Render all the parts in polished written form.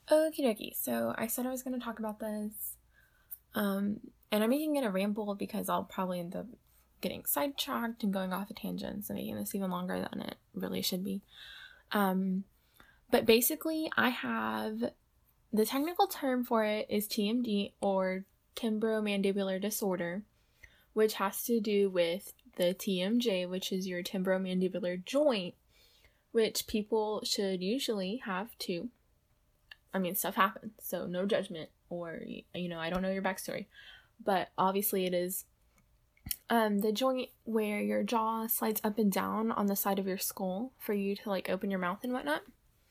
Okie dokie. So I said I was going to talk about this. And I'm making it a ramble because I'll probably end up getting sidetracked and going off a tangent, so making this even longer than it really should be. But basically, I have the technical term for it is TMD, or temporomandibular disorder, which has to do with the TMJ, which is your temporomandibular joint, which people should usually have too. I mean, stuff happens, so no judgment, or, I don't know your backstory, but obviously it is the joint where your jaw slides up and down on the side of your skull for you to, like, open your mouth and whatnot.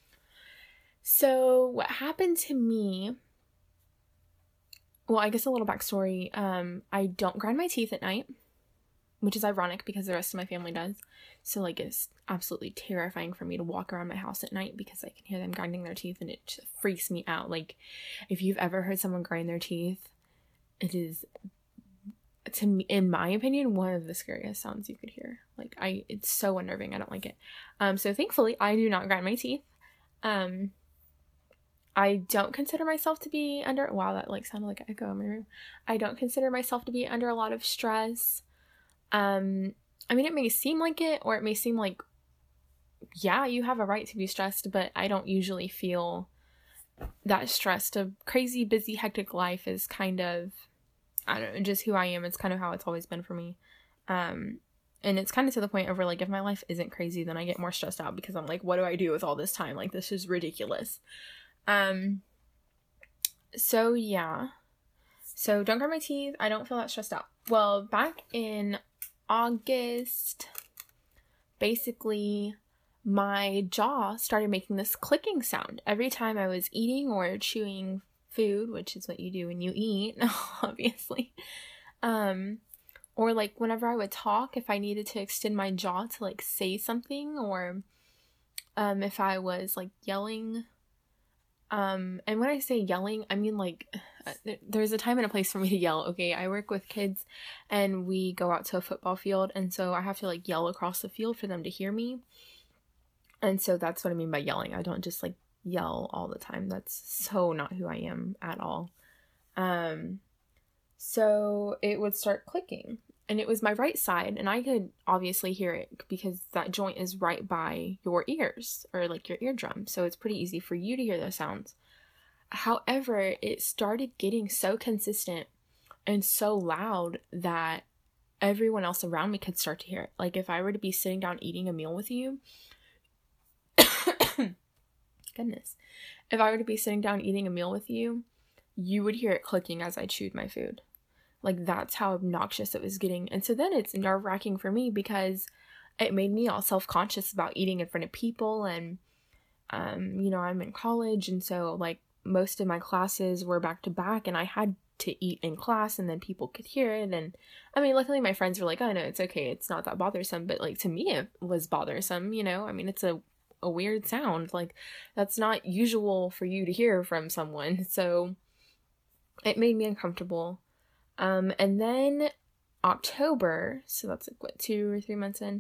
So what happened to me, well, I guess a little backstory, I don't grind my teeth at night, which is ironic because the rest of my family does. So, like, it's absolutely terrifying for me to walk around my house at night because I can hear them grinding their teeth, and it just freaks me out. Like, if you've ever heard someone grind their teeth, it is, to me, in my opinion, one of the scariest sounds you could hear. Like, it's so unnerving. I don't like it. So thankfully, I do not grind my teeth. I don't consider myself to be under, wow, that like sounded like an echo in my room. I don't consider myself to be under a lot of stress. I mean, it may seem like it, or it may seem like, yeah, you have a right to be stressed, but I don't usually feel that stressed. A crazy, busy, hectic life is kind of, I don't know, just who I am. It's kind of how it's always been for me. And it's kind of to the point of where, like, if my life isn't crazy, then I get more stressed out because I'm like, what do I do with all this time? Like, this is ridiculous. So yeah. So don't grind my teeth. I don't feel that stressed out. Well, back in August, basically, my jaw started making this clicking sound every time I was eating or chewing food, which is what you do when you eat, obviously. Or, like, whenever I would talk, if I needed to extend my jaw to, like, say something, or if I was, like, yelling. And when I say yelling, I mean, like, there's a time and a place for me to yell, okay? I work with kids, and we go out to a football field, and so I have to, like, yell across the field for them to hear me. And so that's what I mean by yelling. I don't just, like, yell all the time. That's so not who I am at all. So it would start clicking, and it was my right side, and I could obviously hear it because that joint is right by your ears, or, like, your eardrum, so it's pretty easy for you to hear those sounds. However, it started getting so consistent and so loud that everyone else around me could start to hear it. Like, if I were to be sitting down eating a meal with you, goodness, if I were to be sitting down eating a meal with you, you would hear it clicking as I chewed my food. Like, that's how obnoxious it was getting. And so then it's nerve-wracking for me because it made me all self-conscious about eating in front of people. And, I'm in college, and so, like, most of my classes were back-to-back, and I had to eat in class, and then people could hear it. And, I mean, luckily my friends were like, oh, no, it's okay. It's not that bothersome. But, like, to me, it was bothersome, I mean, it's a weird sound. Like, that's not usual for you to hear from someone. So it made me uncomfortable. And then October, so that's like, what, 2 or 3 months in,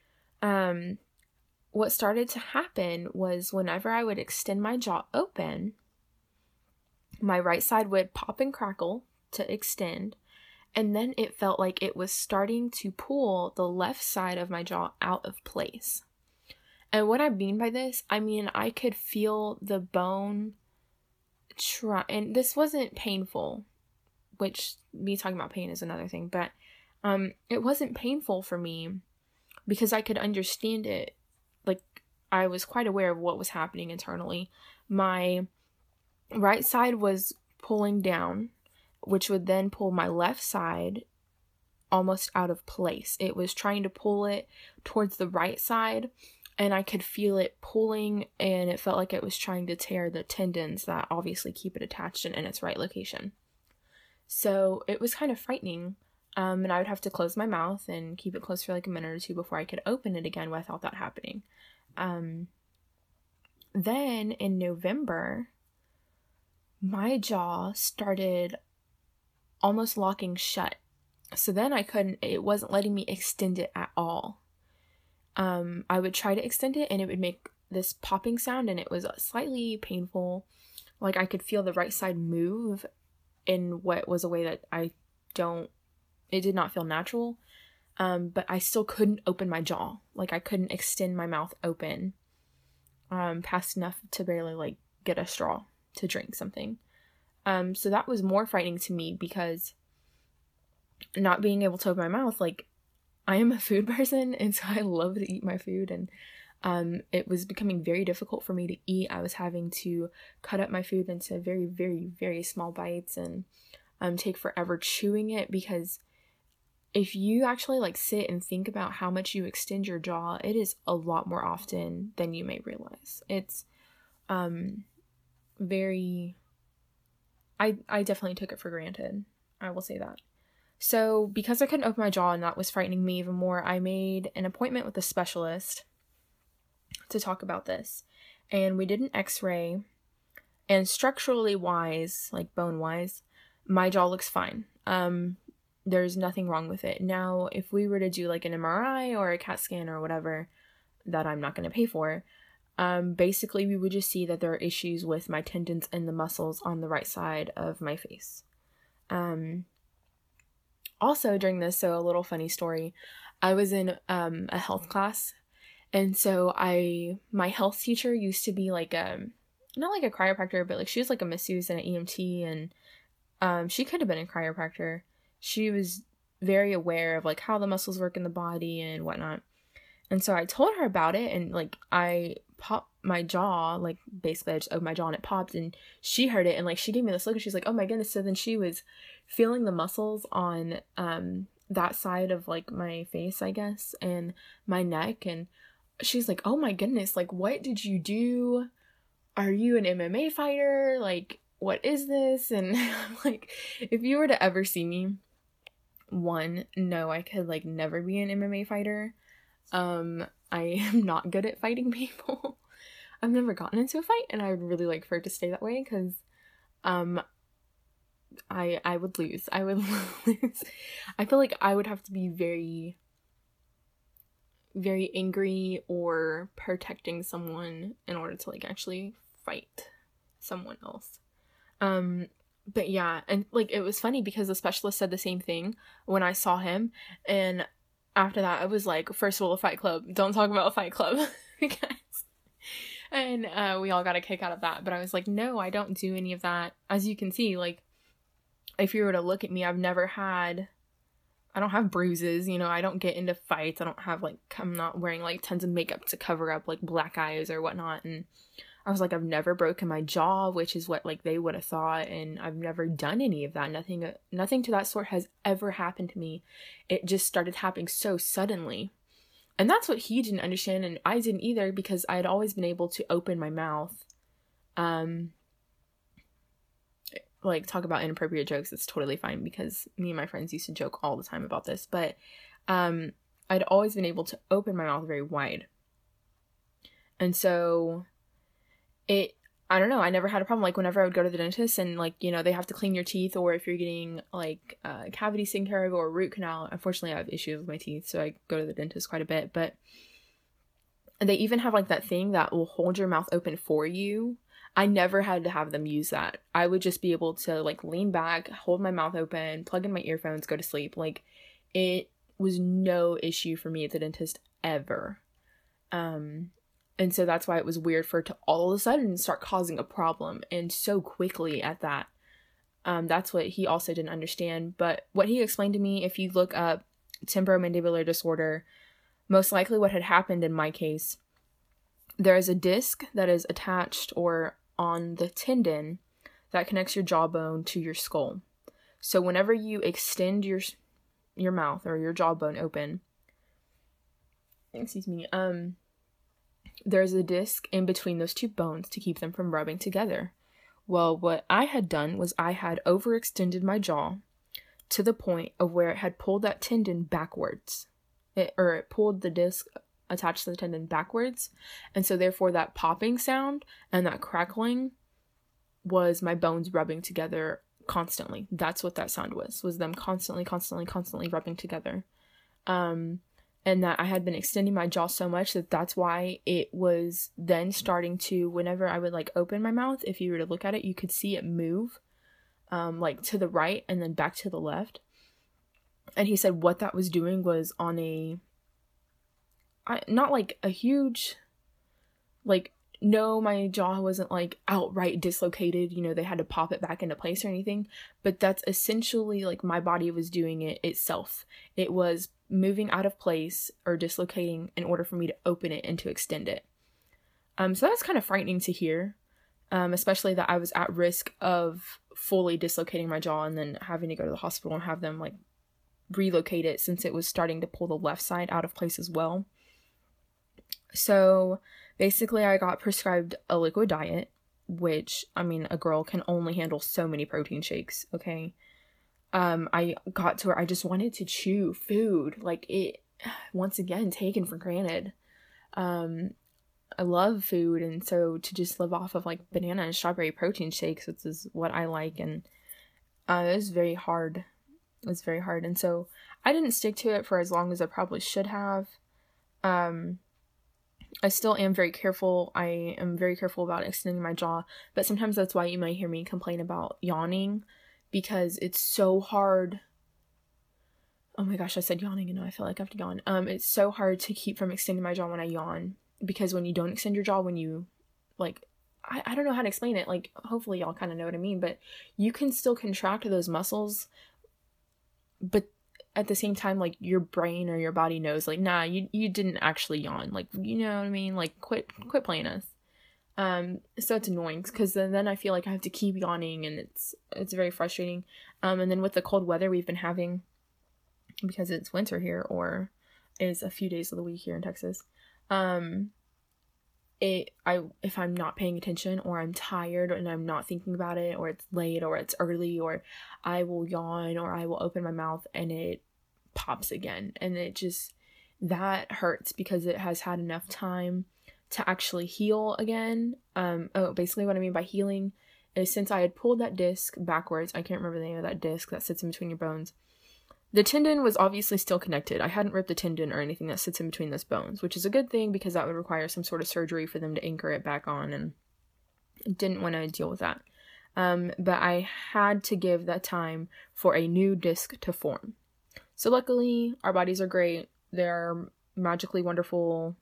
what started to happen was whenever I would extend my jaw open, my right side would pop and crackle to extend, and then it felt like it was starting to pull the left side of my jaw out of place. And what I mean by this, I mean, I could feel the bone and this wasn't painful, which me talking about pain is another thing, but it wasn't painful for me because I could understand it. Like, I was quite aware of what was happening internally. My right side was pulling down, which would then pull my left side almost out of place. It was trying to pull it towards the right side, and I could feel it pulling, and it felt like it was trying to tear the tendons that obviously keep it attached and in its right location. So it was kind of frightening, and I would have to close my mouth and keep it closed for like a minute or two before I could open it again without that happening. Then in November, my jaw started almost locking shut. So then it wasn't letting me extend it at all. I would try to extend it, and it would make this popping sound, and it was slightly painful. like I could feel the right side move in what was a way that it did not feel natural. But I still couldn't open my jaw. Like I couldn't extend my mouth open past enough to barely like get a straw to drink something. So that was more frightening to me because not being able to open my mouth, like I am a food person, and so I love to eat my food, and it was becoming very difficult for me to eat. I was having to cut up my food into very, very, very small bites and take forever chewing it, because if you actually like sit and think about how much you extend your jaw, it is a lot more often than you may realize. It's very, I definitely took it for granted. I will say that. So because I couldn't open my jaw and that was frightening me even more, I made an appointment with a specialist to talk about this. And we did an x-ray, and structurally wise, like bone wise, my jaw looks fine. There's nothing wrong with it. Now, if we were to do like an MRI or a CAT scan or whatever that I'm not going to pay for, basically we would just see that there are issues with my tendons and the muscles on the right side of my face. Also during this, so a little funny story, I was in a health class, and so my health teacher used to be like not like a chiropractor, but like she was like a masseuse and an EMT, and she could have been a chiropractor. She was very aware of like how the muscles work in the body and whatnot. And so I told her about it, and like I popped my jaw, like basically I just opened my jaw and it popped, and she heard it, and like she gave me this look and she's like, oh my goodness. So then she was feeling the muscles on that side of like my face, I guess, and my neck, and she's like, oh my goodness, like what did you do? Are you an MMA fighter? Like what is this? And I'm like, if you were to ever see me, one, no, I could like never be an MMA fighter. I am not good at fighting people. I've never gotten into a fight, and I would really like for it to stay that way, because I would lose. I would lose. I feel like I would have to be very, very angry or protecting someone in order to like actually fight someone else. But yeah, and like it was funny because the specialist said the same thing when I saw him, and after that I was like, first rule of Fight Club, don't talk about Fight Club. And we all got a kick out of that, but I was like, no, I don't do any of that. As you can see, like if you were to look at me, I don't have bruises, you know, I don't get into fights, I'm not wearing like tons of makeup to cover up like black eyes or whatnot. And I was like, I've never broken my jaw, which is what like they would have thought, and I've never done any of that. Nothing to that sort has ever happened to me. It just started happening so suddenly. And that's what he didn't understand, and I didn't either, because I had always been able to open my mouth. Like talk about inappropriate jokes, it's totally fine, because me and my friends used to joke all the time about this, but I'd always been able to open my mouth very wide. And so I don't know, I never had a problem. Like whenever I would go to the dentist and like, you know, they have to clean your teeth, or if you're getting like cavities taken care of or a root canal. Unfortunately, I have issues with my teeth, so I go to the dentist quite a bit, but they even have like that thing that will hold your mouth open for you. I never had to have them use that. I would just be able to like lean back, hold my mouth open, plug in my earphones, go to sleep. Like it was no issue for me at the dentist ever. And so that's why it was weird for it to all of a sudden start causing a problem, and so quickly at that. That's what he also didn't understand. But what he explained to me, if you look up temporomandibular disorder, most likely what had happened in my case, there is a disc that is attached or on the tendon that connects your jawbone to your skull. So whenever you extend your mouth or your jawbone open, there's a disc in between those two bones to keep them from rubbing together. Well, what I had done was I had overextended my jaw to the point of where it had pulled that tendon backwards. It pulled the disc attached to the tendon backwards. And so therefore that popping sound and that crackling was my bones rubbing together constantly. That's what that sound was them constantly rubbing together. and that I had been extending my jaw so much that that's why it was then starting to, whenever I would like open my mouth, if you were to look at it, you could see it move like to the right and then back to the left. And he said what that was doing was on not like a huge, like, no, my jaw wasn't like outright dislocated, you know, they had to pop it back into place or anything, but that's essentially like my body was doing it itself. It was moving out of place or dislocating in order for me to open it and to extend it. So that was kind of frightening to hear, especially that I was at risk of fully dislocating my jaw and then having to go to the hospital and have them like relocate it, since it was starting to pull the left side out of place as well. So basically I got prescribed a liquid diet, which, I mean, a girl can only handle so many protein shakes, okay? I got to where I just wanted to chew food, like it, once again, taken for granted. I love food, and so to just live off of like banana and strawberry protein shakes, which is what I like, and it was very hard. It was very hard, and so I didn't stick to it for as long as I probably should have. I still am very careful. I am very careful about extending my jaw, but sometimes that's why you might hear me complain about yawning, because it's so hard. Oh my gosh, I said yawning and now I feel like I have to yawn. It's so hard to keep from extending my jaw when I yawn, because when you don't extend your jaw, when you, like, I don't know how to explain it. Like, hopefully y'all kind of know what I mean, but you can still contract those muscles, but at the same time, like, your brain or your body knows, like, nah, you didn't actually yawn. Like, you know what I mean? Like, quit playing us. So it's annoying, because then I feel like I have to keep yawning, and it's very frustrating. And then with the cold weather we've been having, because it's winter here, or is a few days of the week here in Texas, if I'm not paying attention, or I'm tired and I'm not thinking about it, or it's late or it's early, or I will yawn or I will open my mouth and it pops again, and it just, that hurts because it has had enough time to actually heal again. Basically what I mean by healing is, since I had pulled that disc backwards, I can't remember the name of that disc that sits in between your bones. The tendon was obviously still connected. I hadn't ripped the tendon or anything that sits in between those bones, which is a good thing, because that would require some sort of surgery for them to anchor it back on, and didn't want to deal with that. But I had to give that time for a new disc to form. So luckily, our bodies are great. They're magically wonderfully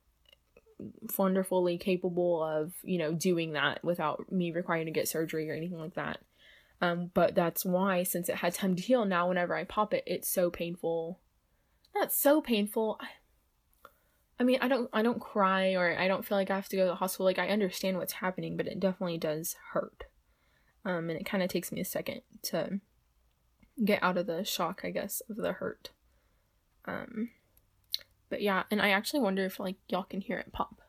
capable of, you know, doing that without me requiring to get surgery or anything like that. But that's why, since it had time to heal, now whenever I pop it, it's so painful. Not so painful. I mean, I don't cry, or I don't feel like I have to go to the hospital. Like, I understand what's happening, but it definitely does hurt. And it kind of takes me a second to get out of the shock, I guess, of the hurt. But yeah, and I actually wonder if, like, y'all can hear it pop.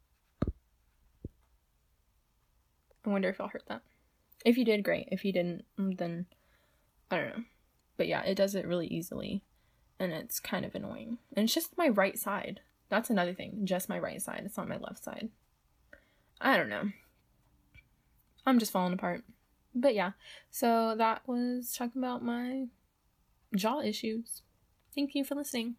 I wonder if y'all heard that. If you did, great. If you didn't, then I don't know. But yeah, it does it really easily, and it's kind of annoying. And it's just my right side. That's another thing. Just my right side. It's not my left side. I don't know. I'm just falling apart. But yeah, so that was talking about my jaw issues. Thank you for listening.